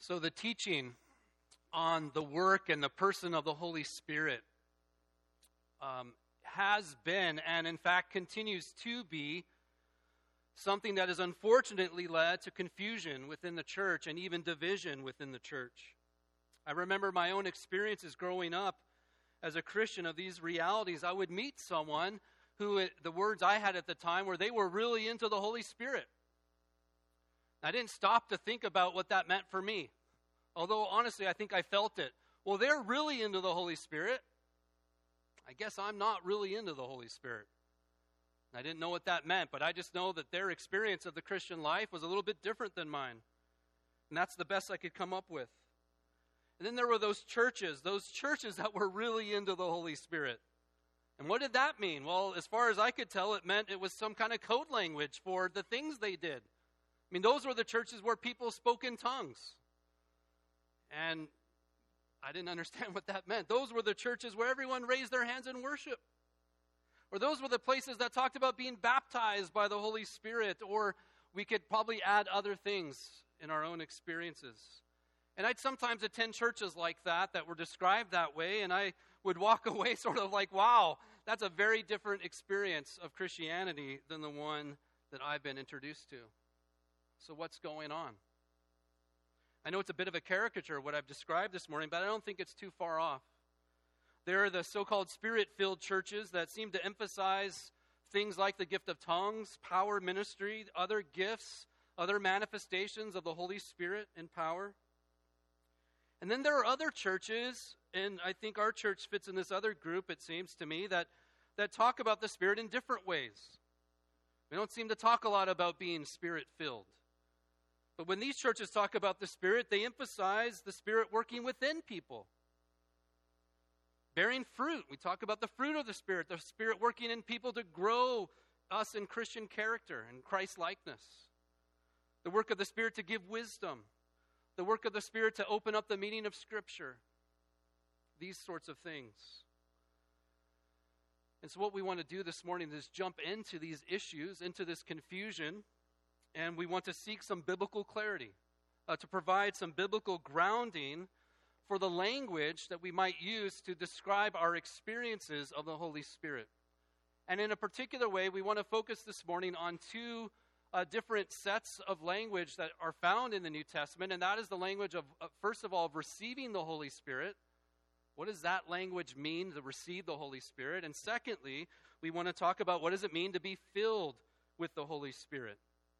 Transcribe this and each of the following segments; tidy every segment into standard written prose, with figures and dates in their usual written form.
So the teaching on the work and the person of the Holy Spirit has been, and in fact continues to be, something that has unfortunately led to confusion within the church and even division within the church. I remember my own experiences growing up as a Christian of these realities. I would meet someone who, the words I had at the time were, they were really into the Holy Spirit. I didn't stop to think about what that meant for me. Although, honestly, I think I felt it. Well, they're really into the Holy Spirit. I guess I'm not really into the Holy Spirit. I didn't know what that meant, but I just know that their experience of the Christian life was a little bit different than mine. And that's the best I could come up with. And then there were those churches that were really into the Holy Spirit. And what did that mean? Well, as far as I could tell, it meant it was some kind of code language for the things they did. I mean, those were the churches where people spoke in tongues. And I didn't understand what that meant. Those were the churches where everyone raised their hands in worship. Or those were the places that talked about being baptized by the Holy Spirit. Or we could probably add other things in our own experiences. And I'd sometimes attend churches like that were described that way, and I would walk away sort of like, wow, that's a very different experience of Christianity than the one that I've been introduced to. So what's going on? I know it's a bit of a caricature of what I've described this morning, but I don't think it's too far off. There are the so-called spirit-filled churches that seem to emphasize things like the gift of tongues, power ministry, other gifts, other manifestations of the Holy Spirit and power. And then there are other churches, and I think our church fits in this other group, it seems to me, that talk about the Spirit in different ways. We don't seem to talk a lot about being Spirit-filled. But when these churches talk about the Spirit, they emphasize the Spirit working within people. Bearing fruit. We talk about the fruit of the Spirit working in people to grow us in Christian character and Christ-likeness. The work of the Spirit to give wisdom. The work of the Spirit to open up the meaning of Scripture. These sorts of things. And so what we want to do this morning is jump into these issues, into this confusion, and we want to seek some biblical clarity, to provide some biblical grounding for the language that we might use to describe our experiences of the Holy Spirit. And in a particular way, we want to focus this morning on two different sets of language that are found in the New Testament, and that is the language of, first of all, of receiving the Holy Spirit. What does that language mean, to receive the Holy Spirit? And secondly, we want to talk about what does it mean to be filled with the Holy Spirit.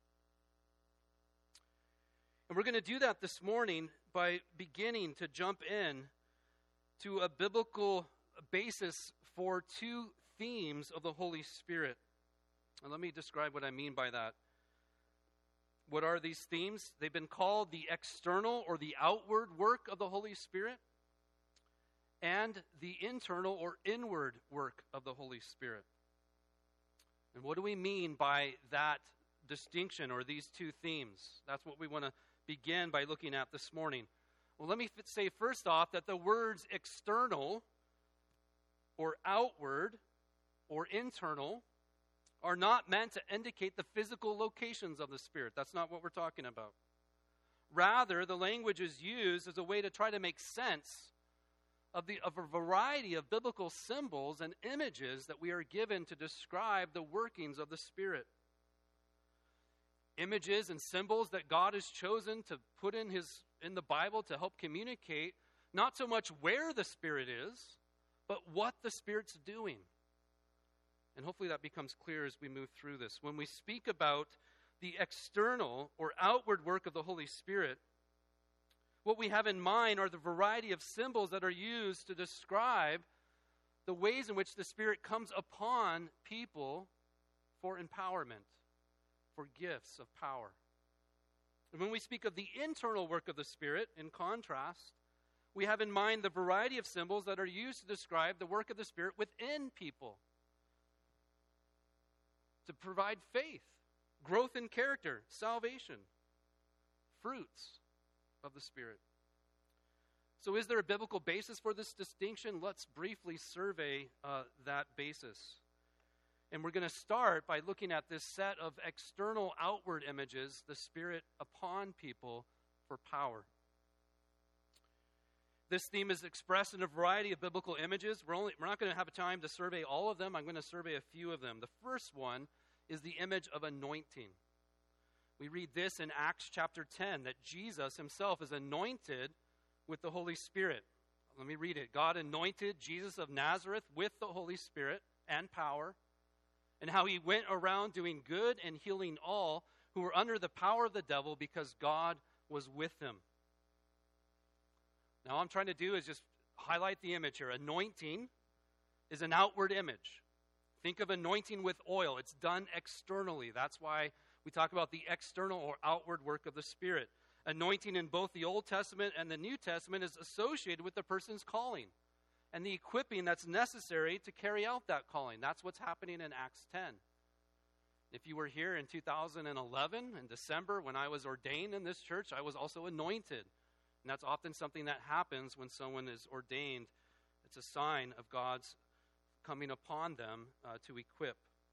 And we're going to do that this morning by beginning to jump in to a biblical basis for two themes of the Holy Spirit. And let me describe what I mean by that. What are these themes? They've been called the external or the outward work of the Holy Spirit and the internal or inward work of the Holy Spirit. And what do we mean by that distinction or these two themes? That's what we want to begin by looking at this morning. Well, let me say first off that the words external or outward or internal are not meant to indicate the physical locations of the Spirit. That's not what we're talking about. Rather, the language is used as a way to try to make sense of a variety of biblical symbols and images that we are given to describe the workings of the Spirit. Images and symbols that God has chosen to put in the Bible to help communicate not so much where the Spirit is, but what the Spirit's doing. And hopefully that becomes clear as we move through this. When we speak about the external or outward work of the Holy Spirit, what we have in mind are the variety of symbols that are used to describe the ways in which the Spirit comes upon people for empowerment, for gifts of power. And when we speak of the internal work of the Spirit, in contrast, we have in mind the variety of symbols that are used to describe the work of the Spirit within people, to provide faith, growth in character, salvation, fruits of the Spirit. So is there a biblical basis for this distinction? Let's briefly survey that basis. And we're going to start by looking at this set of external outward images, the Spirit upon people for power. This theme is expressed in a variety of biblical images. We're not going to have time to survey all of them. I'm going to survey a few of them. The first one is the image of anointing. We read this in Acts chapter 10, that Jesus himself is anointed with the Holy Spirit. Let me read it. God anointed Jesus of Nazareth with the Holy Spirit and power, and how he went around doing good and healing all who were under the power of the devil, because God was with him. Now, all I'm trying to do is just highlight the image here. Anointing is an outward image. Think of anointing with oil. It's done externally. That's why we talk about the external or outward work of the Spirit. Anointing in both the Old Testament and the New Testament is associated with the person's calling and the equipping that's necessary to carry out that calling. That's what's happening in Acts 10. If you were here in 2011, in December, when I was ordained in this church, I was also anointed. And that's often something that happens when someone is ordained. It's a sign of God's coming upon them to equip.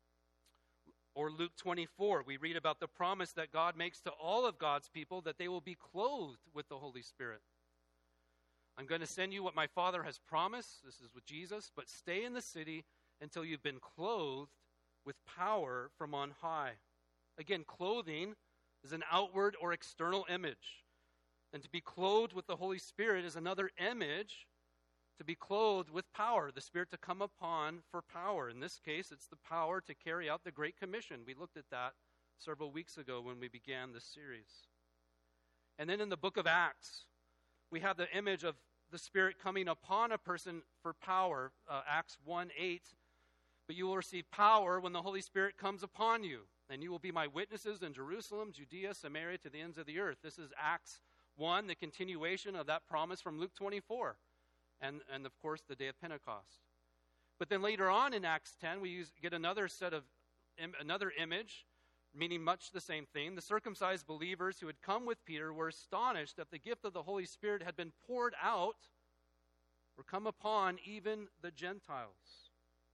Or Luke 24, we read about the promise that God makes to all of God's people that they will be clothed with the Holy Spirit. I'm going to send you what my Father has promised. This is with Jesus. But stay in the city until you've been clothed with power from on high. Again, clothing is an outward or external image. And to be clothed with the Holy Spirit is another image, to be clothed with power, the Spirit to come upon for power. In this case, it's the power to carry out the Great Commission. We looked at that several weeks ago when we began this series. And then in the book of Acts, we have the image of the Spirit coming upon a person for power, Acts 1:8. But you will receive power when the Holy Spirit comes upon you, and you will be my witnesses in Jerusalem, Judea, Samaria, to the ends of the earth. This is Acts 1, the continuation of that promise from Luke 24, and of course the day of Pentecost. But then later on in Acts 10, we get another another image, meaning much the same thing. The circumcised believers who had come with Peter were astonished that the gift of the Holy Spirit had been poured out or come upon even the Gentiles.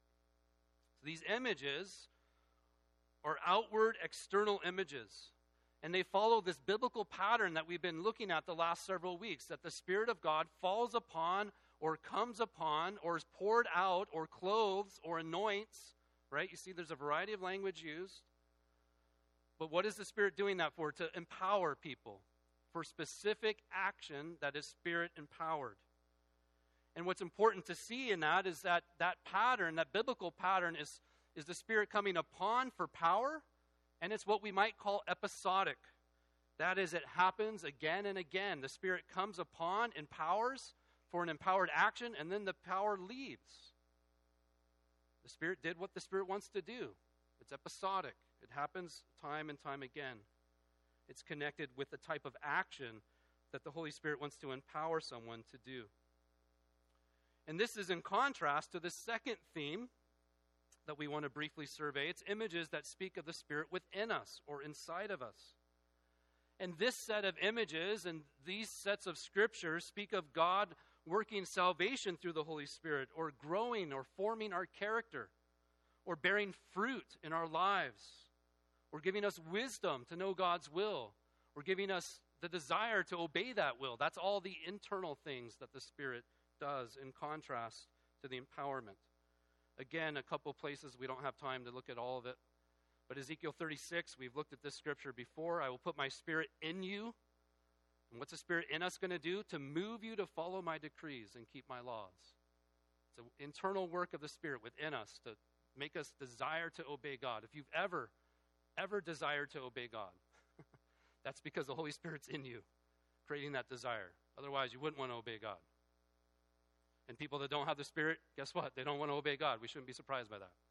So these images are outward, external images. And they follow this biblical pattern that we've been looking at the last several weeks, that the Spirit of God falls upon or comes upon or is poured out or clothes or anoints, right? You see there's a variety of language used. But what is the Spirit doing that for? To empower people for specific action that is Spirit empowered. And what's important to see in that is that pattern, that biblical pattern is the Spirit coming upon for power, and it's what we might call episodic. That is, it happens again and again. The Spirit comes upon, empowers for an empowered action, and then the power leaves. The Spirit did what the Spirit wants to do. It's episodic. It happens time and time again. It's connected with the type of action that the Holy Spirit wants to empower someone to do. And this is in contrast to the second theme that we want to briefly survey. It's images that speak of the Spirit within us or inside of us. And this set of images and these sets of scriptures speak of God working salvation through the Holy Spirit, or growing or forming our character, or bearing fruit in our lives, or giving us wisdom to know God's will, or giving us the desire to obey that will. That's all the internal things that the Spirit does in contrast to the empowerment. Again, a couple places, we don't have time to look at all of it. But Ezekiel 36, we've looked at this scripture before. I will put my Spirit in you. And what's the Spirit in us going to do? To move you to follow my decrees and keep my laws. It's an internal work of the Spirit within us to make us desire to obey God. If you've ever desired to obey God, that's because the Holy Spirit's in you, creating that desire. Otherwise, you wouldn't want to obey God. And people that don't have the Spirit, guess what? They don't want to obey God. We shouldn't be surprised by that.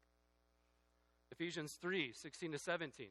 Ephesians 3:16-17.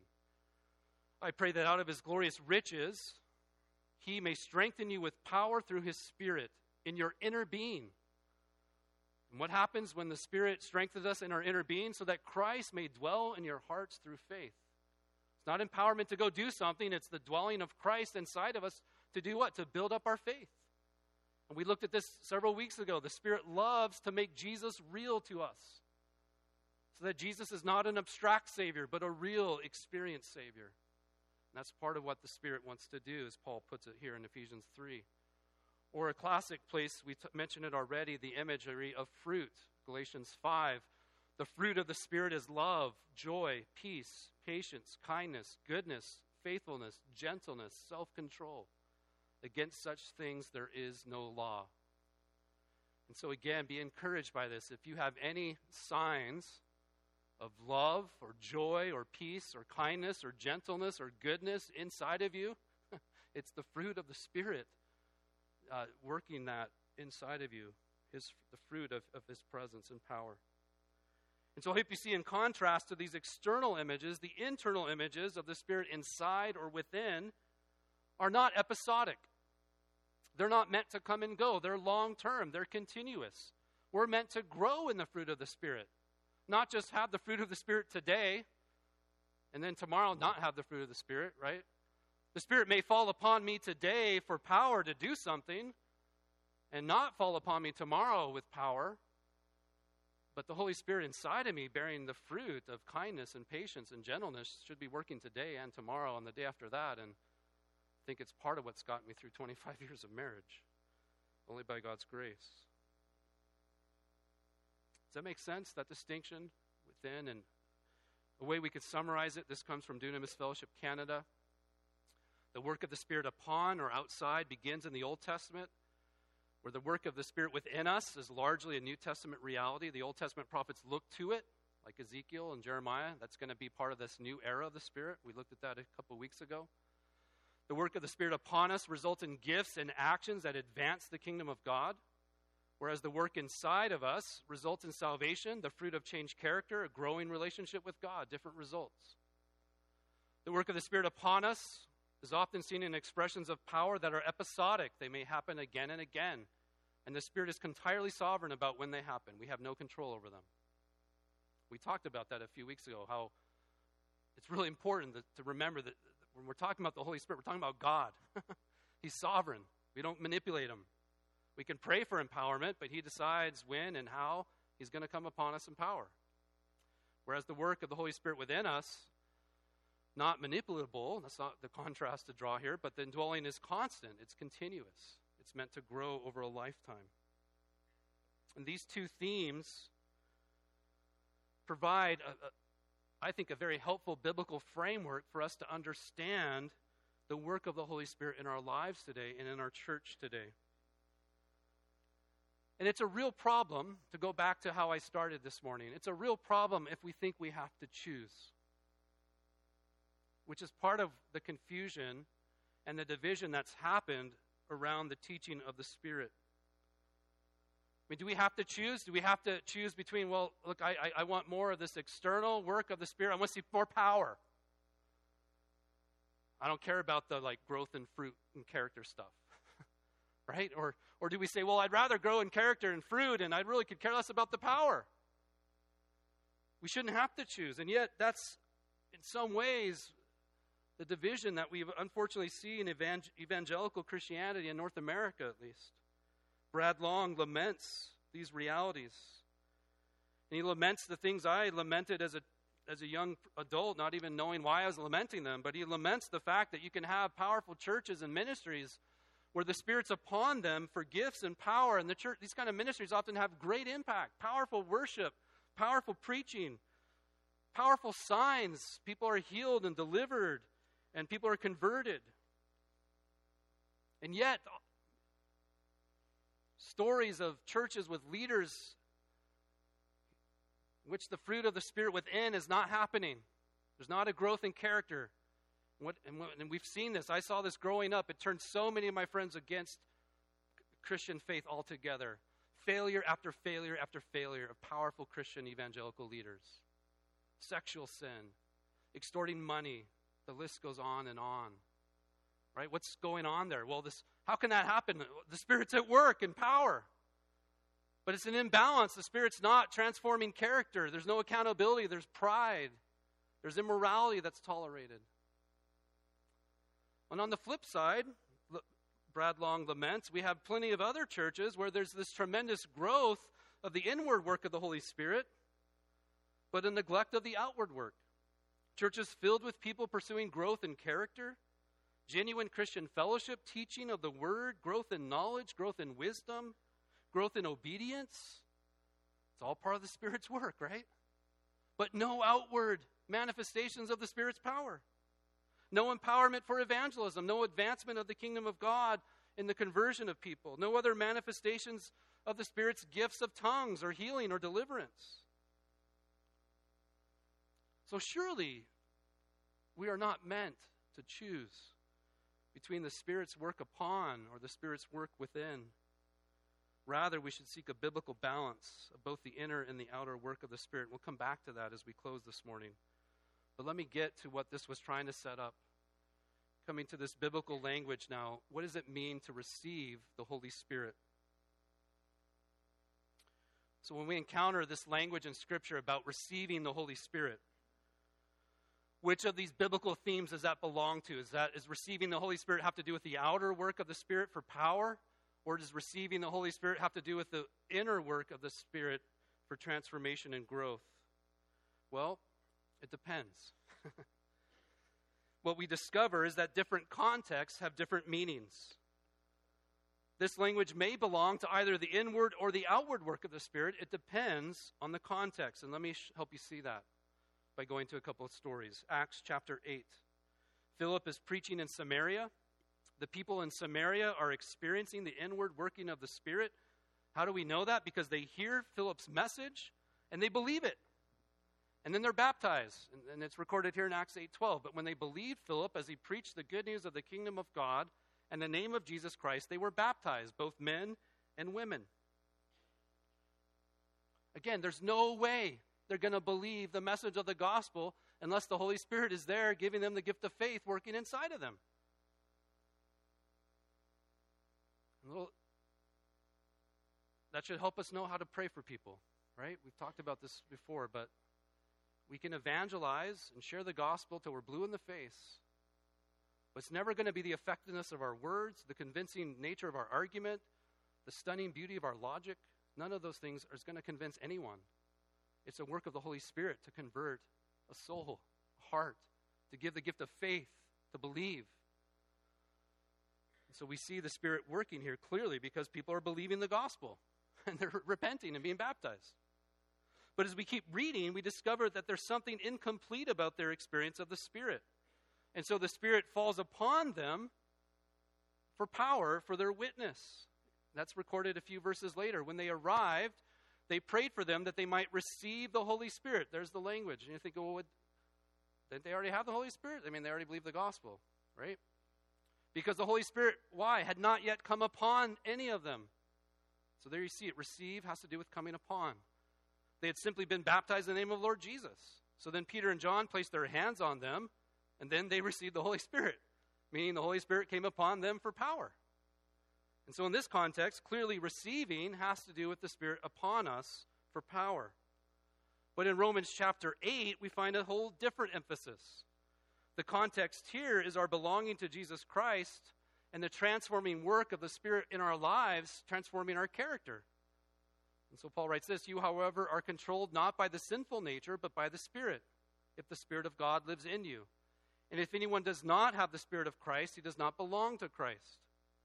I pray that out of his glorious riches, he may strengthen you with power through his Spirit in your inner being. And what happens when the Spirit strengthens us in our inner being? So that Christ may dwell in your hearts through faith. It's not empowerment to go do something. It's the dwelling of Christ inside of us to do what? To build up our faith. And we looked at this several weeks ago. The Spirit loves to make Jesus real to us, so that Jesus is not an abstract Savior, but a real experienced Savior. And that's part of what the Spirit wants to do, as Paul puts it here in Ephesians 3. Or a classic place, we mentioned it already, the imagery of fruit. Galatians 5. The fruit of the Spirit is love, joy, peace, patience, kindness, goodness, faithfulness, gentleness, self-control. Against such things there is no law. And so again, be encouraged by this. If you have any signs of love or joy or peace or kindness or gentleness or goodness inside of you, it's the fruit of the Spirit working that inside of you, the fruit of His presence and power. And so I hope you see, in contrast to these external images, the internal images of the Spirit inside or within are not episodic. They're not meant to come and go. They're long-term. They're continuous. We're meant to grow in the fruit of the Spirit, not just have the fruit of the Spirit today and then tomorrow not have the fruit of the Spirit, right? The Spirit may fall upon me today for power to do something and not fall upon me tomorrow with power. But the Holy Spirit inside of me, bearing the fruit of kindness and patience and gentleness, should be working today and tomorrow and the day after that. And I think it's part of what's gotten me through 25 years of marriage, only by God's grace. Does that make sense, that distinction within? And the way we could summarize it, this comes from Dunamis Fellowship Canada. The work of the Spirit upon or outside begins in the Old Testament, where the work of the Spirit within us is largely a New Testament reality. The Old Testament prophets look to it, like Ezekiel and Jeremiah. That's going to be part of this new era of the Spirit. We looked at that a couple weeks ago. The work of the Spirit upon us results in gifts and actions that advance the kingdom of God, whereas the work inside of us results in salvation, the fruit of changed character, a growing relationship with God, different results. The work of the Spirit upon us is often seen in expressions of power that are episodic. They may happen again and again, and the Spirit is entirely sovereign about when they happen. We have no control over them. We talked about that a few weeks ago, how it's really important to remember that when we're talking about the Holy Spirit, we're talking about God. He's sovereign. We don't manipulate Him. We can pray for empowerment, but He decides when and how He's going to come upon us in power. Whereas the work of the Holy Spirit within us, not manipulable, that's not the contrast to draw here, but the indwelling is constant. It's continuous. It's meant to grow over a lifetime. And these two themes provide, I think, a very helpful biblical framework for us to understand the work of the Holy Spirit in our lives today and in our church today. And it's a real problem, to go back to how I started this morning, it's a real problem if we think we have to choose, which is part of the confusion and the division that's happened around the teaching of the Spirit. I mean, do we have to choose? Do we have to choose between, well, look, I want more of this external work of the Spirit. I want to see more power. I don't care about the growth and fruit and character stuff, right? Or do we say, well, I'd rather grow in character and fruit, and I really could care less about the power? We shouldn't have to choose, and yet that's, in some ways, the division that we unfortunately see in evangelical Christianity in North America, at least. Brad Long laments these realities. And he laments the things I lamented as a young adult, not even knowing why I was lamenting them. But he laments the fact that you can have powerful churches and ministries where the Spirit's upon them for gifts and power. And the church, these kind of ministries often have great impact, powerful worship, powerful preaching, powerful signs. People are healed and delivered, and people are converted. And yet, stories of churches with leaders in which the fruit of the Spirit within is not happening. There's not a growth in character. And we've seen this. I saw this growing up. It turned so many of my friends against Christian faith altogether. Failure after failure after failure of powerful Christian evangelical leaders. Sexual sin, extorting money. The list goes on and on. Right? What's going on there? Well, how can that happen? The Spirit's at work in power. But it's an imbalance. The Spirit's not transforming character. There's no accountability. There's pride. There's immorality that's tolerated. And on the flip side, Brad Long laments, we have plenty of other churches where there's this tremendous growth of the inward work of the Holy Spirit, but a neglect of the outward work. Churches filled with people pursuing growth in character, genuine Christian fellowship, teaching of the word, growth in knowledge, growth in wisdom, growth in obedience. It's all part of the Spirit's work, right? But no outward manifestations of the Spirit's power. No empowerment for evangelism, no advancement of the kingdom of God in the conversion of people, no other manifestations of the Spirit's gifts of tongues or healing or deliverance. So surely we are not meant to choose between the Spirit's work upon or the Spirit's work within. Rather, we should seek a biblical balance of both the inner and the outer work of the Spirit. We'll come back to that as we close this morning. But let me get to what this was trying to set up. Coming to this biblical language now, what does it mean to receive the Holy Spirit? So when we encounter this language in Scripture about receiving the Holy Spirit, which of these biblical themes does that belong to? Is receiving the Holy Spirit have to do with the outer work of the Spirit for power? Or does receiving the Holy Spirit have to do with the inner work of the Spirit for transformation and growth? Well, it depends. What we discover is that different contexts have different meanings. This language may belong to either the inward or the outward work of the Spirit. It depends on the context. And let me help you see that by going to a couple of stories. Acts chapter 8. Philip is preaching in Samaria. The people in Samaria are experiencing the inward working of the Spirit. How do we know that? Because they hear Philip's message and they believe it. And then they're baptized. And it's recorded here in Acts 8:12. But when they believed Philip as he preached the good news of the kingdom of God and the name of Jesus Christ, they were baptized, both men and women. Again, there's no way they're going to believe the message of the gospel unless the Holy Spirit is there giving them the gift of faith working inside of them. Well, that should help us know how to pray for people, right? We've talked about this before, but we can evangelize and share the gospel till we're blue in the face. But it's never going to be the effectiveness of our words, the convincing nature of our argument, the stunning beauty of our logic. None of those things is going to convince anyone. It's a work of the Holy Spirit to convert a soul, a heart, to give the gift of faith, to believe. And so we see the Spirit working here clearly because people are believing the gospel and they're repenting and being baptized. But as we keep reading, we discover that there's something incomplete about their experience of the Spirit. And so the Spirit falls upon them for power for their witness. That's recorded a few verses later. When they arrived, they prayed for them that they might receive the Holy Spirit. There's the language. And you think, well, didn't they already have the Holy Spirit? I mean, they already believed the gospel, right? Because the Holy Spirit, why? Had not yet come upon any of them. So there you see it. Receive has to do with coming upon. They had simply been baptized in the name of the Lord Jesus. So then Peter and John placed their hands on them, and then they received the Holy Spirit, meaning the Holy Spirit came upon them for power. And so in this context, clearly receiving has to do with the Spirit upon us for power. But in Romans chapter 8, we find a whole different emphasis. The context here is our belonging to Jesus Christ and the transforming work of the Spirit in our lives, transforming our character. And so Paul writes this, you, however, are controlled not by the sinful nature, but by the Spirit, if the Spirit of God lives in you. And if anyone does not have the Spirit of Christ, he does not belong to Christ.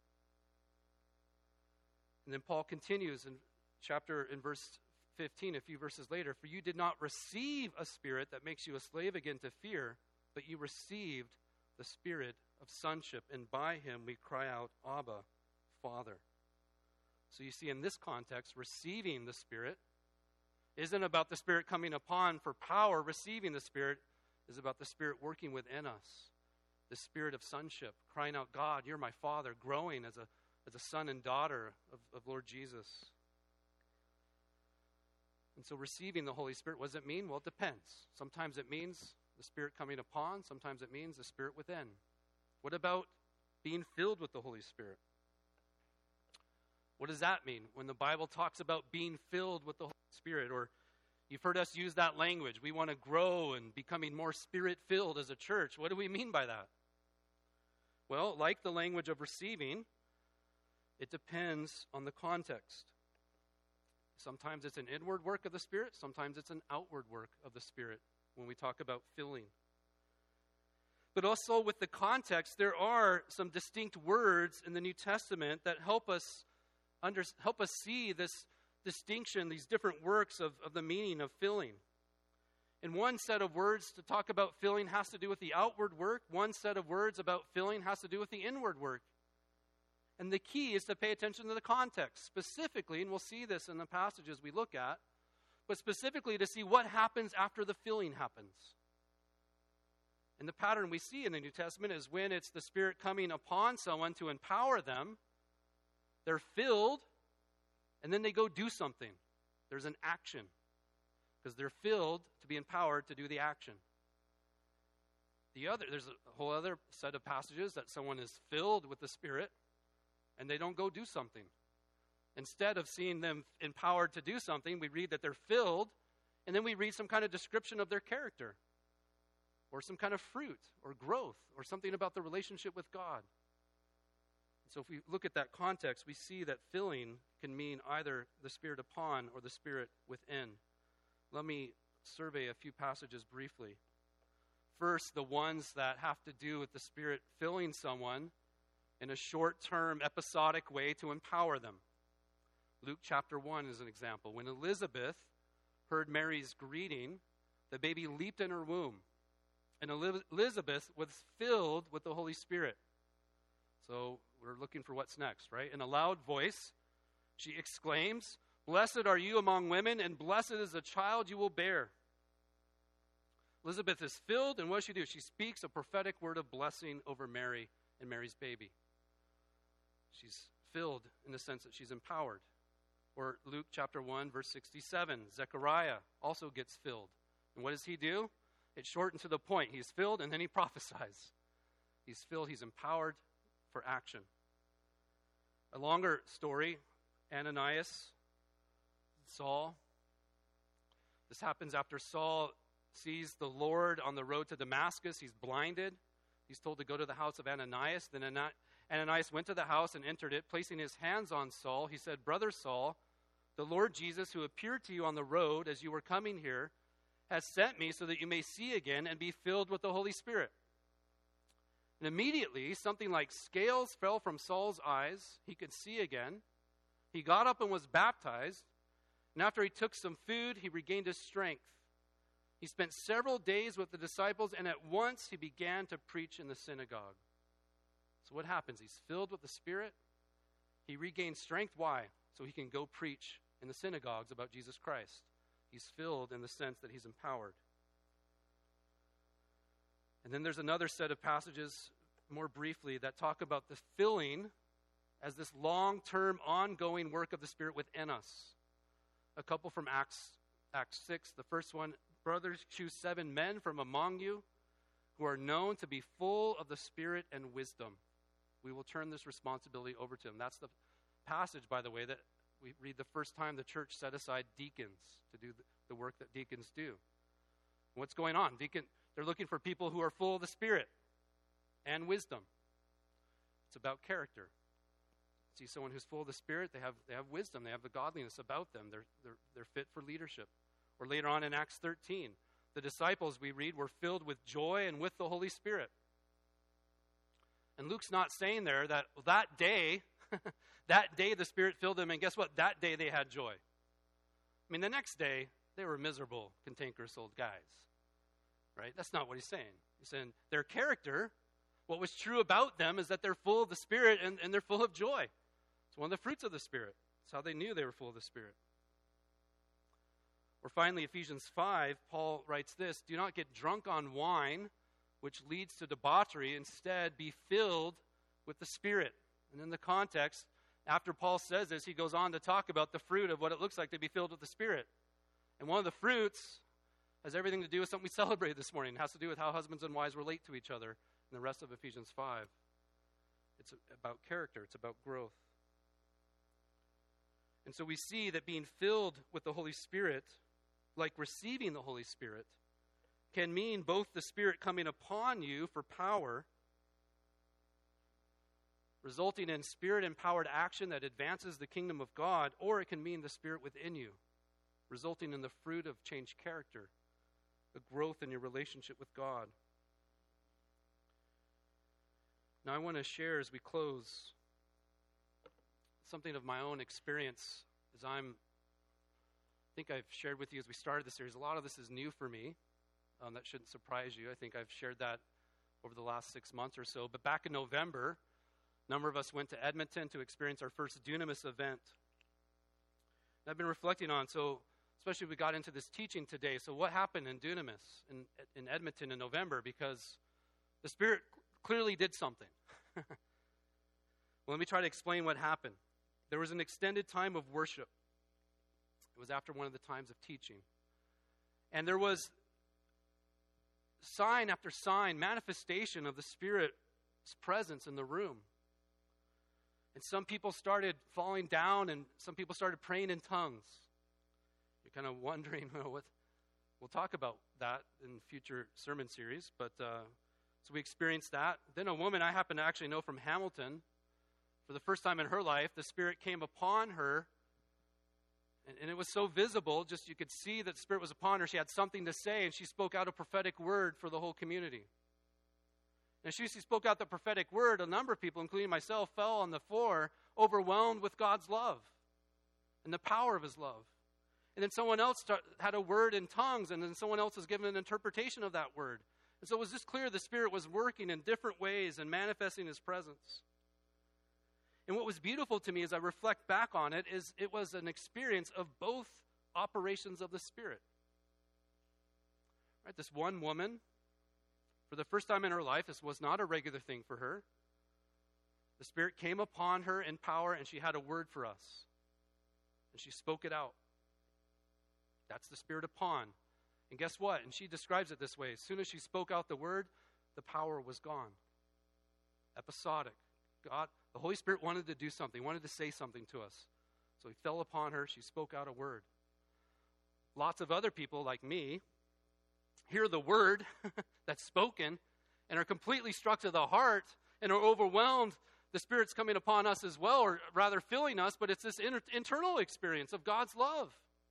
And then Paul continues in verse 15, a few verses later, for you did not receive a spirit that makes you a slave again to fear, but you received the Spirit of sonship, and by him we cry out, Abba, Father. So you see in this context, receiving the Spirit isn't about the Spirit coming upon for power. Receiving the Spirit is about the Spirit working within us. The Spirit of sonship, crying out, God, you're my Father, growing as a son and daughter of Lord Jesus. And so receiving the Holy Spirit, what does it mean? Well, it depends. Sometimes it means the Spirit coming upon. Sometimes it means the Spirit within. What about being filled with the Holy Spirit? What does that mean when the Bible talks about being filled with the Holy Spirit? Or you've heard us use that language. We want to grow and becoming more Spirit-filled as a church. What do we mean by that? Well, like the language of receiving, it depends on the context. Sometimes it's an inward work of the Spirit. Sometimes it's an outward work of the Spirit when we talk about filling. But also with the context, there are some distinct words in the New Testament that help us see this distinction, these different works of the meaning of filling. And one set of words to talk about filling has to do with the outward work. One set of words about filling has to do with the inward work. And the key is to pay attention to the context specifically, and we'll see this in the passages we look at, but specifically to see what happens after the filling happens. And the pattern we see in the New Testament is when it's the Spirit coming upon someone to empower them, they're filled, and then they go do something. There's an action, because they're filled to be empowered to do the action. There's a whole other set of passages that someone is filled with the Spirit, and they don't go do something. Instead of seeing them empowered to do something, we read that they're filled, and then we read some kind of description of their character, or some kind of fruit, or growth, or something about the relationship with God. So if we look at that context, we see that filling can mean either the Spirit upon or the Spirit within. Let me survey a few passages briefly. First, the ones that have to do with the Spirit filling someone in a short-term, episodic way to empower them. Luke chapter 1 is an example. When Elizabeth heard Mary's greeting, the baby leaped in her womb. And Elizabeth was filled with the Holy Spirit. So we're looking for what's next, right? In a loud voice, she exclaims, "Blessed are you among women, and blessed is the child you will bear." Elizabeth is filled, and what does she do? She speaks a prophetic word of blessing over Mary and Mary's baby. She's filled in the sense that she's empowered. Or Luke chapter 1, verse 67, Zechariah also gets filled. And what does he do? It's short and to the point. He's filled, and then he prophesies. He's filled, he's empowered for action. A longer story, Ananias, Saul. This happens after Saul sees the Lord on the road to Damascus. He's blinded. He's told to go to the house of Ananias. Then Ananias went to the house and entered it. Placing his hands on Saul, he said, "Brother Saul, the Lord Jesus, who appeared to you on the road as you were coming here, has sent me so that you may see again and be filled with the Holy Spirit." And immediately, something like scales fell from Saul's eyes. He could see again. He got up and was baptized. And after he took some food, he regained his strength. He spent several days with the disciples, and at once he began to preach in the synagogue. So what happens? He's filled with the Spirit. He regains strength. Why? So he can go preach in the synagogues about Jesus Christ. He's filled in the sense that he's empowered. And then there's another set of passages, more briefly, that talk about the filling as this long-term, ongoing work of the Spirit within us. A couple from Acts 6. The first one, "Brothers, choose 7 men from among you who are known to be full of the Spirit and wisdom. We will turn this responsibility over to them." That's the passage, by the way, that we read the first time the church set aside deacons to do the work that deacons do. What's going on? They're looking for people who are full of the Spirit and wisdom. It's about character. See someone who's full of the Spirit, they have wisdom, they have the godliness about them. They're fit for leadership. Or later on in Acts 13, the disciples, we read, were filled with joy and with the Holy Spirit. And Luke's not saying there that day, that day the Spirit filled them, and guess what? That day they had joy. I mean, the next day, they were miserable, cantankerous old guys. Right? That's not what he's saying. He's saying their character, what was true about them is that they're full of the Spirit and they're full of joy. It's one of the fruits of the Spirit. It's how they knew they were full of the Spirit. Or finally, Ephesians 5, Paul writes this, "Do not get drunk on wine, which leads to debauchery. Instead, be filled with the Spirit." And in the context, after Paul says this, he goes on to talk about the fruit of what it looks like to be filled with the Spirit. And one of the fruits has everything to do with something we celebrated this morning. It has to do with how husbands and wives relate to each other in the rest of Ephesians 5. It's about character. It's about growth. And so we see that being filled with the Holy Spirit, like receiving the Holy Spirit, can mean both the Spirit coming upon you for power, resulting in Spirit-empowered action that advances the kingdom of God, or it can mean the Spirit within you, resulting in the fruit of changed character, the growth in your relationship with God. Now, I want to share as we close something of my own experience as I think I've shared with you as we started the series. A lot of this is new for me. That shouldn't surprise you. I think I've shared that over the last 6 months or so. But back in November, a number of us went to Edmonton to experience our first Dunamis event. And I've been reflecting on, so especially we got into this teaching today. So what happened in Dunamis in Edmonton in November? Because the Spirit clearly did something. Well, let me try to explain what happened. There was an extended time of worship. It was after one of the times of teaching. And there was sign after sign, manifestation of the Spirit's presence in the room. And some people started falling down, and some people started praying in tongues. You're kind of wondering, what? We'll talk about that in future sermon series. But so we experienced that. Then a woman I happen to actually know from Hamilton, for the first time in her life, the Spirit came upon her. And it was so visible, just you could see that the Spirit was upon her. She had something to say, and she spoke out a prophetic word for the whole community. And as she spoke out the prophetic word, a number of people, including myself, fell on the floor, overwhelmed with God's love and the power of His love. And then someone else had a word in tongues, and then someone else was given an interpretation of that word. And so it was just clear the Spirit was working in different ways and manifesting His presence. And what was beautiful to me as I reflect back on it is it was an experience of both operations of the Spirit. Right, this one woman, for the first time in her life, this was not a regular thing for her. The Spirit came upon her in power, and she had a word for us. And she spoke it out. That's the Spirit upon. And guess what? And she describes it this way. As soon as she spoke out the word, the power was gone. Episodic. God, the Holy Spirit wanted to do something, wanted to say something to us. So He fell upon her. She spoke out a word. Lots of other people like me hear the word that's spoken and are completely struck to the heart and are overwhelmed. The Spirit's coming upon us as well, or rather filling us, but it's this internal experience of God's love.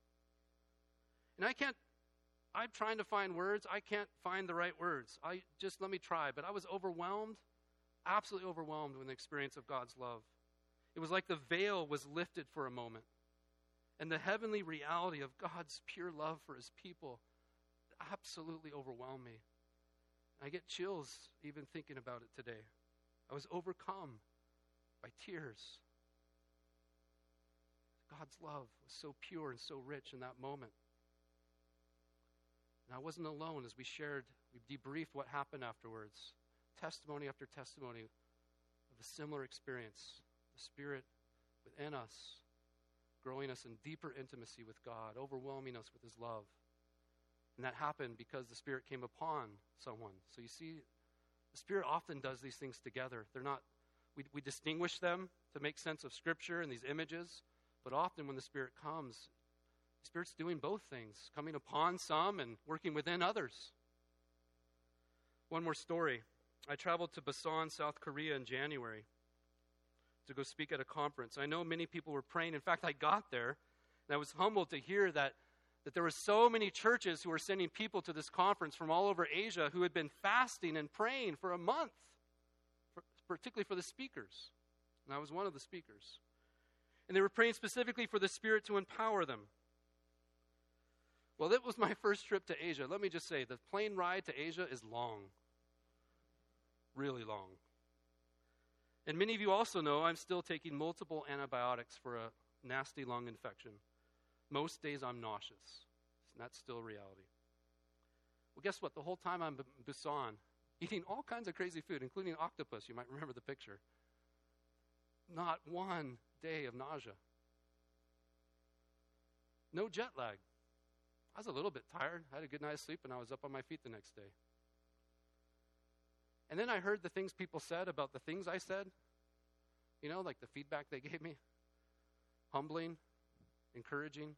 And I'm trying to find words. I can't find the right words. Let me try. But I was overwhelmed, absolutely overwhelmed with the experience of God's love. It was like the veil was lifted for a moment. And the heavenly reality of God's pure love for His people absolutely overwhelmed me. I get chills even thinking about it today. I was overcome by tears. God's love was so pure and so rich in that moment. And I wasn't alone as we debriefed what happened afterwards. Testimony after testimony of a similar experience. The Spirit within us, growing us in deeper intimacy with God, overwhelming us with His love. And that happened because the Spirit came upon someone. So you see, the Spirit often does these things together. They're not, we distinguish them to make sense of Scripture and these images, but often when the Spirit comes, the Spirit's doing both things, coming upon some and working within others. One more story. I traveled to Busan, South Korea in January to go speak at a conference. I know many people were praying. In fact, I got there, and I was humbled to hear that there were so many churches who were sending people to this conference from all over Asia who had been fasting and praying for a month, particularly for the speakers. And I was one of the speakers. And they were praying specifically for the Spirit to empower them. Well, that was my first trip to Asia. Let me just say, the plane ride to Asia is long. Really long. And many of you also know I'm still taking multiple antibiotics for a nasty lung infection. Most days I'm nauseous. And that's still reality. Well, guess what? The whole time I'm in Busan, eating all kinds of crazy food, including octopus. You might remember the picture. Not one day of nausea. No jet lag. I was a little bit tired. I had a good night's sleep, and I was up on my feet the next day. And then I heard the things people said about the things I said. You know, like the feedback they gave me. Humbling, encouraging.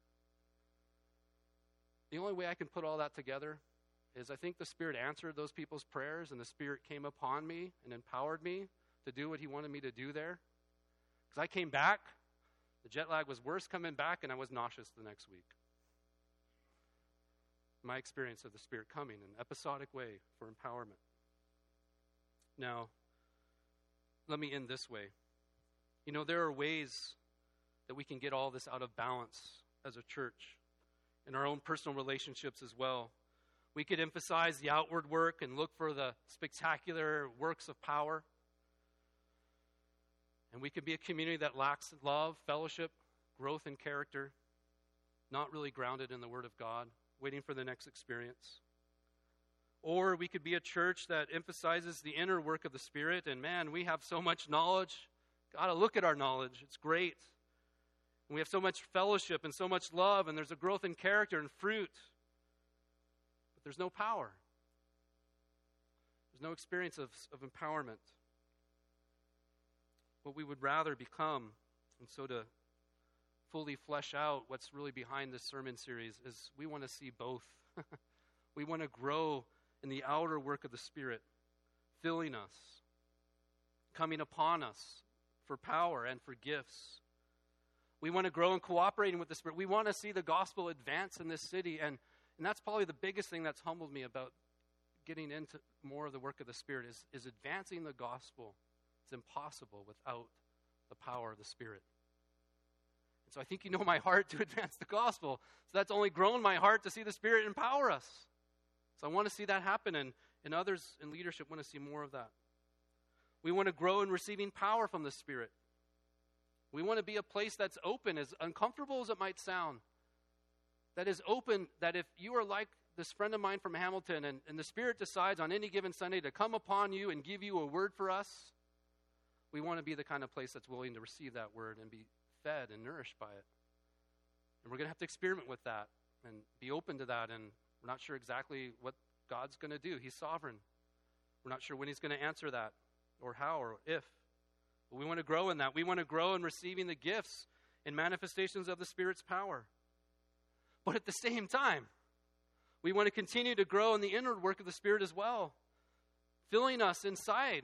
The only way I can put all that together is I think the Spirit answered those people's prayers, and the Spirit came upon me and empowered me to do what He wanted me to do there. Because I came back, the jet lag was worse coming back, and I was nauseous the next week. My experience of the Spirit coming in an episodic way for empowerment. Now, let me end this way. You know, there are ways that we can get all this out of balance as a church, in our own personal relationships as well. We could emphasize the outward work and look for the spectacular works of power. And we could be a community that lacks love, fellowship, growth, and character, not really grounded in the Word of God, waiting for the next experience. Or we could be a church that emphasizes the inner work of the Spirit, and man, we have so much knowledge. Gotta look at our knowledge. It's great. And we have so much fellowship and so much love, and there's a growth in character and fruit. But there's no power. There's no experience of empowerment. What we would rather become, and so to fully flesh out what's really behind this sermon series, is we want to see both. We want to grow in the outer work of the Spirit, filling us, coming upon us for power and for gifts. We want to grow in cooperating with the Spirit. We want to see the gospel advance in this city, and that's probably the biggest thing that's humbled me about getting into more of the work of the Spirit is advancing the gospel. It's impossible without the power of the Spirit. And so I think you know my heart to advance the gospel. So that's only grown my heart to see the Spirit empower us. So I want to see that happen, and others in leadership want to see more of that. We want to grow in receiving power from the Spirit. We want to be a place that's open, as uncomfortable as it might sound. That is open, that if you are like this friend of mine from Hamilton, and the Spirit decides on any given Sunday to come upon you and give you a word for us, we want to be the kind of place that's willing to receive that word and be fed and nourished by it. And we're going to have to experiment with that and be open to that, and we're not sure exactly what God's going to do. He's sovereign. We're not sure when He's going to answer that or how or if. But we want to grow in that. We want to grow in receiving the gifts and manifestations of the Spirit's power. But at the same time, we want to continue to grow in the inward work of the Spirit as well, filling us inside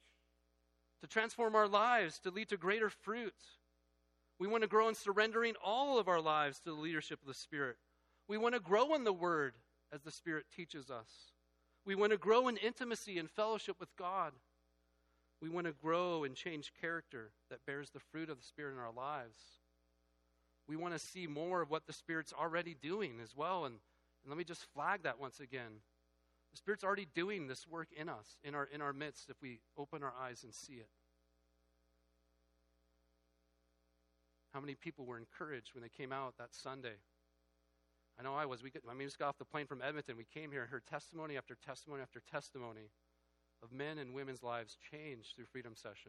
to transform our lives, to lead to greater fruit. We want to grow in surrendering all of our lives to the leadership of the Spirit. We want to grow in the Word as the Spirit teaches us. We want to grow in intimacy and fellowship with God. We want to grow and change character that bears the fruit of the Spirit in our lives. We want to see more of what the Spirit's already doing as well. And let me just flag that once again. The Spirit's already doing this work in us, in our midst, if we open our eyes and see it. How many people were encouraged when they came out that Sunday? I know I was. We just got off the plane from Edmonton. We came here and heard testimony after testimony after testimony of men and women's lives changed through Freedom Session.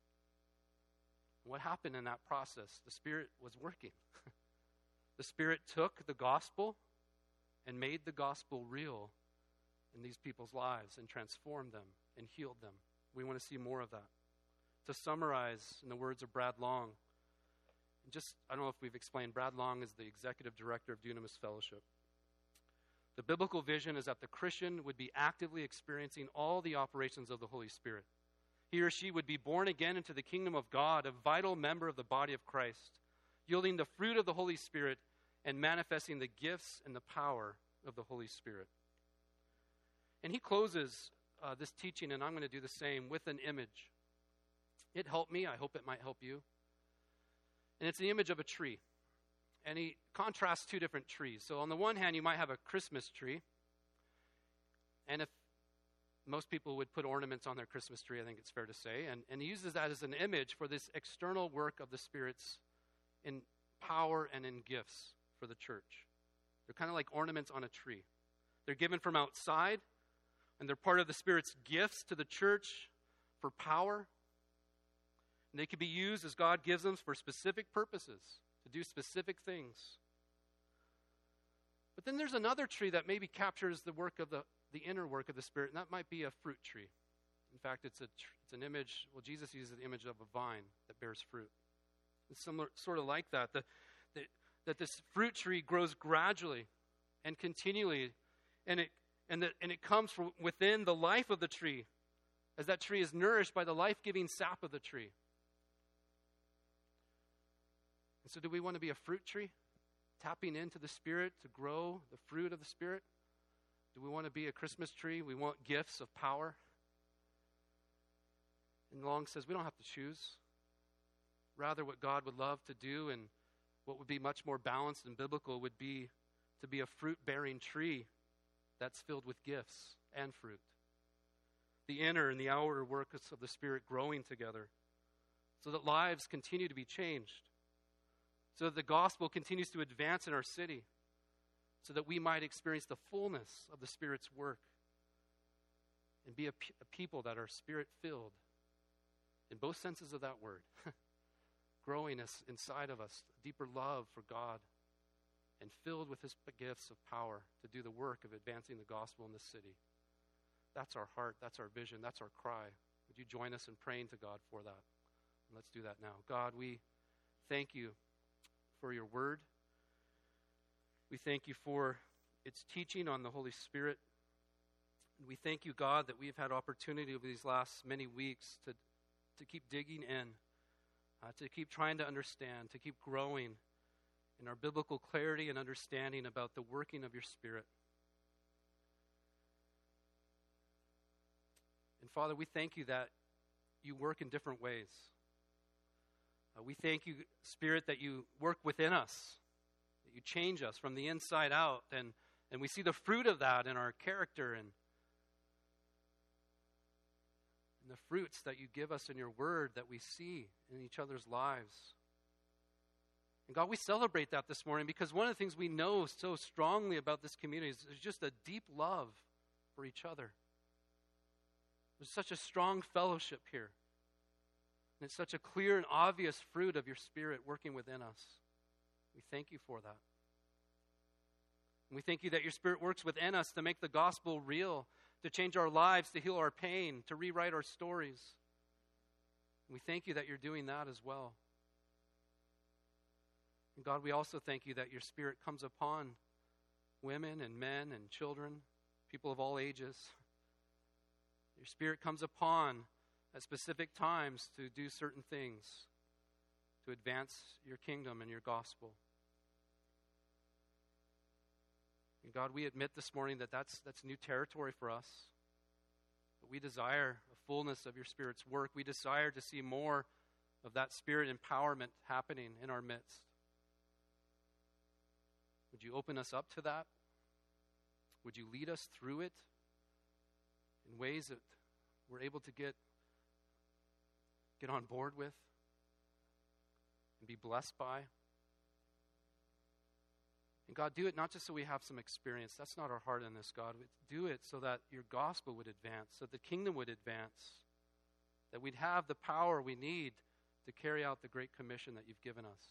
What happened in that process? The Spirit was working. The Spirit took the gospel and made the gospel real in these people's lives and transformed them and healed them. We want to see more of that. To summarize, in the words of Brad Long, I don't know if we've explained, Brad Long is the executive director of Dunamis Fellowship. The biblical vision is that the Christian would be actively experiencing all the operations of the Holy Spirit. He or she would be born again into the kingdom of God, a vital member of the body of Christ, yielding the fruit of the Holy Spirit and manifesting the gifts and the power of the Holy Spirit. And he closes this teaching, and I'm going to do the same, with an image. It helped me. I hope it might help you. And it's the image of a tree. And he contrasts two different trees. So on the one hand, you might have a Christmas tree. And if most people would put ornaments on their Christmas tree, I think it's fair to say. And he uses that as an image for this external work of the Spirit's in power and in gifts for the church. They're kind of like ornaments on a tree. They're given from outside, and they're part of the Spirit's gifts to the church for power. And they can be used as God gives them for specific purposes, to do specific things. But then there's another tree that maybe captures the work of the inner work of the Spirit, and that might be a fruit tree. In fact, it's an image, well, Jesus uses the image of a vine that bears fruit. It's similar, sort of like that, that this fruit tree grows gradually and continually, and it comes from within the life of the tree, as that tree is nourished by the life-giving sap of the tree. And so do we want to be a fruit tree, tapping into the Spirit to grow the fruit of the Spirit? Do we want to be a Christmas tree? We want gifts of power. And Long says we don't have to choose. Rather, what God would love to do and what would be much more balanced and biblical would be to be a fruit-bearing tree that's filled with gifts and fruit. The inner and the outer works of the Spirit growing together so that lives continue to be changed, so that the gospel continues to advance in our city, so that we might experience the fullness of the Spirit's work and be a people that are Spirit-filled in both senses of that word, growing us inside of us, a deeper love for God, and filled with his gifts of power to do the work of advancing the gospel in this city. That's our heart, that's our vision, that's our cry. Would you join us in praying to God for that? And let's do that now. God, we thank you for your word. We thank you for its teaching on the Holy Spirit. And we thank you, God, that we've had opportunity over these last many weeks to keep digging in, to keep trying to understand, to keep growing in our biblical clarity and understanding about the working of your Spirit. And Father, we thank you that you work in different ways. We thank you, Spirit, that you work within us, that you change us from the inside out, and we see the fruit of that in our character and the fruits that you give us in your word that we see in each other's lives. And God, we celebrate that this morning because one of the things we know so strongly about this community is there's just a deep love for each other. There's such a strong fellowship here. And it's such a clear and obvious fruit of your Spirit working within us. We thank you for that. And we thank you that your Spirit works within us to make the gospel real, to change our lives, to heal our pain, to rewrite our stories. And we thank you that you're doing that as well. And God, we also thank you that your Spirit comes upon women and men and children, people of all ages. Your Spirit comes upon at specific times to do certain things, to advance your kingdom and your gospel. And God, we admit this morning that that's new territory for us. But we desire a fullness of your Spirit's work. We desire to see more of that Spirit empowerment happening in our midst. Would you open us up to that? Would you lead us through it in ways that we're able to get on board with and be blessed by? And God, do it not just so we have some experience. That's not our heart in this, God. Do it so that your gospel would advance, so the kingdom would advance, that we'd have the power we need to carry out the great commission that you've given us.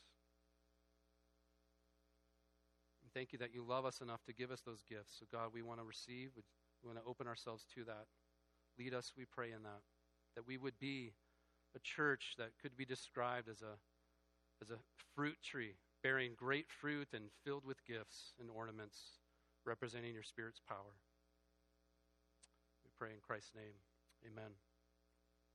And thank you that you love us enough to give us those gifts. So God, we want to receive. We want to open ourselves to that. Lead us, we pray, in that we would be a church that could be described as a fruit tree, bearing great fruit and filled with gifts and ornaments, representing your Spirit's power. We pray in Christ's name. Amen.